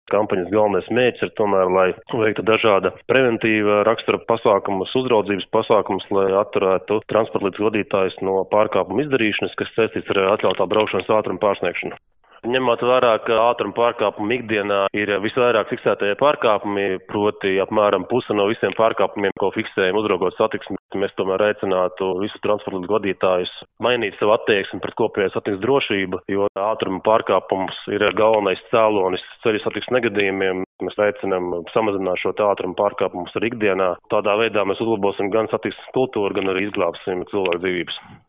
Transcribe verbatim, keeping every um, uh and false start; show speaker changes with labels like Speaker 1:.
Speaker 1: Kampaņas galvenais mērķis ir tomēr, lai veiktu dažāda preventīva rakstura pasākumus, uzraudzības pasākumus, lai atturētu transporta līdzekļu vadītājus no pārkāpuma izdarīšanas, kas saistīts ar atļautā braukšanas ātruma pārsniegšanu. Ņemot vērā, ka ātruma pārkāpumi ikdienā ir visvairāk fiksētie pārkāpumi, proti apmēram puse no visiem pārkāpumiem, ko fiksējam uzraugot satiksmi, mēs tomēr aicinātu visus transporta līdzekļu vadītājus mainīt savu attieksmi pret kopējo satiksmes drošību, jo ātruma pārkāpums ir galvenais cēlonis ceļu satiksmes negadījumiem. Mēs aicinām samazināt šo ātruma pārkāpumus arī ikdienā. Tādā veidā mēs uzlabosim gan satiksmes kultūru, gan arī izglābsim cilvēku dzīvības.